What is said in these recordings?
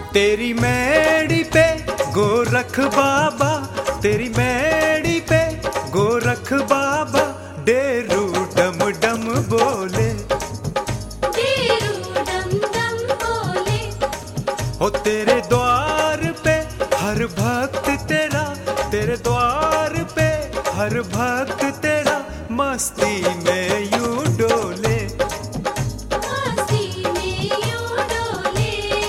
तेरी मैडी पे गोरख बाबा, तेरी मैडी पे गोरख बाबा, डेरू डम डम बोले, डेरू डम डम बोले। हो तेरे द्वार पे हर भक्त तेरा, तेरे द्वार पे हर भक्त तेरा, मस्ती में यूं डोले, मस्ती में यूं डोले।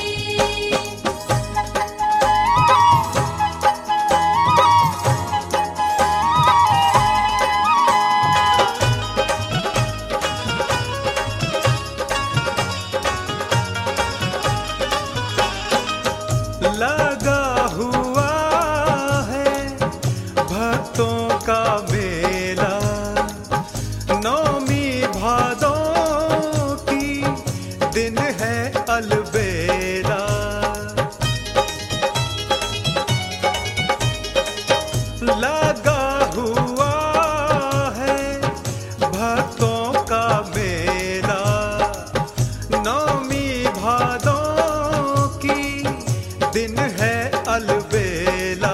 लगा हुआ है भक्तों का मेला, नौमी भादों की दिन है अलबेला। लगा हुआ है भक्तों का मेला, नौमी भादों की दिन है अलबेला।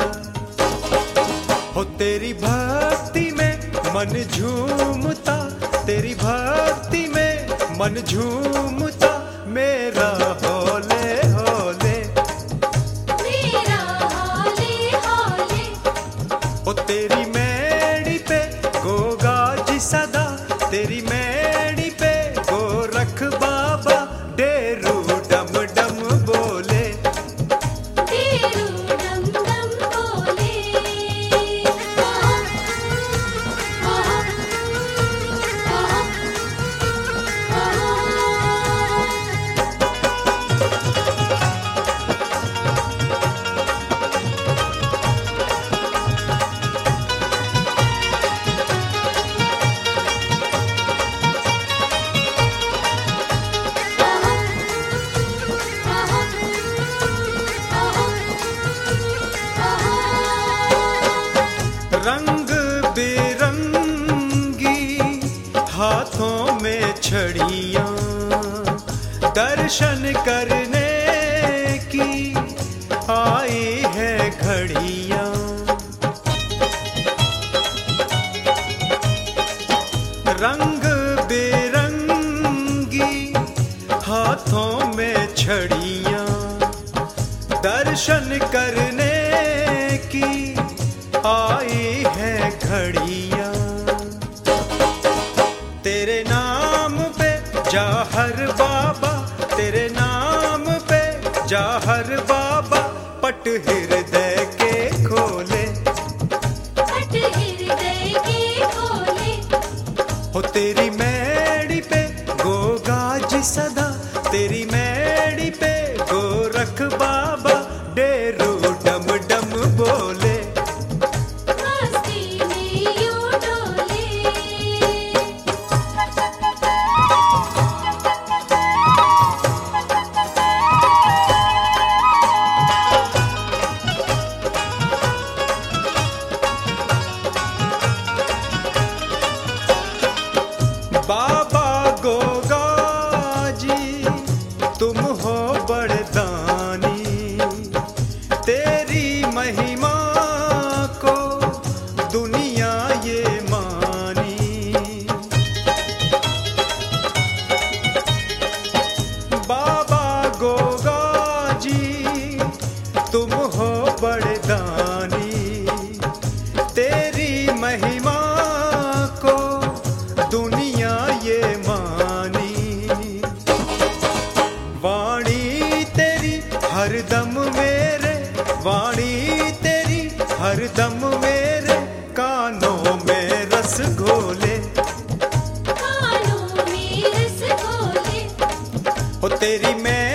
हो तेरी भक्ति में मन झूमता, तेरी भक्ति में मन झूमता, मेरा होले होले, मेरा होले होले। हो तेरी मैडी पे गोगाजी सदा, तेरी मैडी पे गोरख बाबा, डेरू डम डम बोले, डेरू डम डम बोले। रंग बिरंगी हाथों में छड़ियां, दर्शन करने की आई है घड़ियां। रंग बिरंगी हाथों में छड़ियां, दर्शन करने की आई है घड़ियां। तेरे नाम पे जाहर बाबा, तेरे नाम पे जाहर बाबा, पट हृदय के खोले, पट हृदय के खोले। हो तेरी मैडी पे गोगाजी सदा, तेरी मैडी पे गोरख बाबा, डेरू डम डम बोले, मस्ती में यूं डोले। बाबा गोगाजी तुम हो बड़दानी, तेरी महिमा को दुनिया ये मानी। बाबा गोगाजी तुम हो बड़दानी, तेरी महिमा को दुनिया ये मानी। वाणी तेरी हरदम मेरे, वाणी तेरी हरदम मेरे, कानों में रस घोले, कानों में रस घोले। हो तेरी मैं